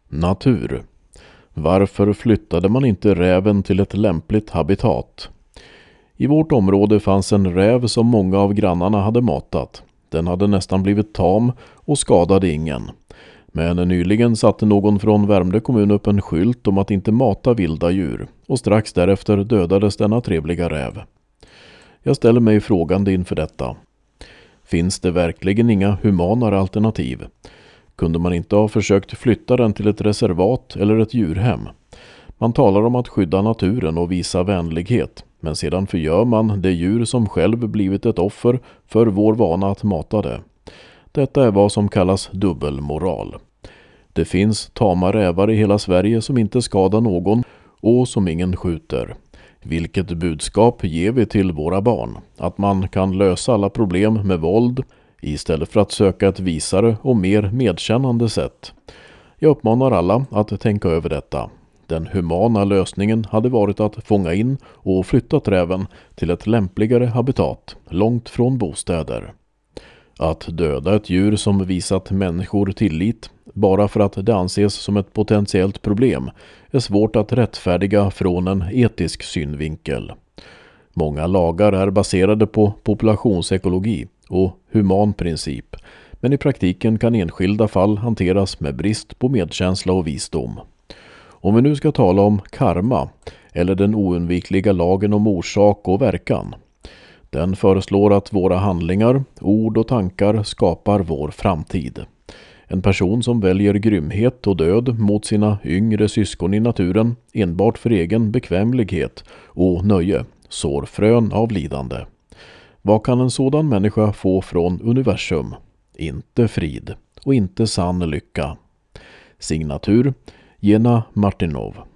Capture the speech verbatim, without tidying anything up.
Natur. Varför flyttade man inte räven till ett lämpligt habitat? I vårt område fanns en räv som många av grannarna hade matat. Den hade nästan blivit tam och skadade ingen. Men nyligen satte någon från Värmdö kommun upp en skylt om att inte mata vilda djur, och strax därefter dödades denna trevliga räv. Jag ställer mig frågande inför detta. Finns det verkligen inga humanare alternativ? Kunde man inte ha försökt flytta den till ett reservat eller ett djurhem? Man talar om att skydda naturen och visa vänlighet, men sedan förgör man det djur som själv blivit ett offer för vår vana att mata det. Detta är vad som kallas dubbelmoral. Det finns tama rävar i hela Sverige som inte skadar någon och som ingen skjuter. Vilket budskap ger vi till våra barn? Att man kan lösa alla problem med våld istället för att söka ett visare och mer medkännande sätt. Jag uppmanar alla att tänka över detta. Den humana lösningen hade varit att fånga in och flytta räven till ett lämpligare habitat, långt från bostäder. Att döda ett djur som visat människor tillit bara för att det anses som ett potentiellt problem är svårt att rättfärdiga från en etisk synvinkel. Många lagar är baserade på populationsekologi och human princip, men i praktiken kan enskilda fall hanteras med brist på medkänsla och visdom. Om vi nu ska tala om karma, eller den oundvikliga lagen om orsak och verkan. Den föreslår att våra handlingar, ord och tankar skapar vår framtid. En person som väljer grymhet och död mot sina yngre syskon i naturen enbart för egen bekvämlighet och nöje sår frön av lidande. Vad kan en sådan människa få från universum? Inte frid och inte sann lycka. Signatur Jena Martinov.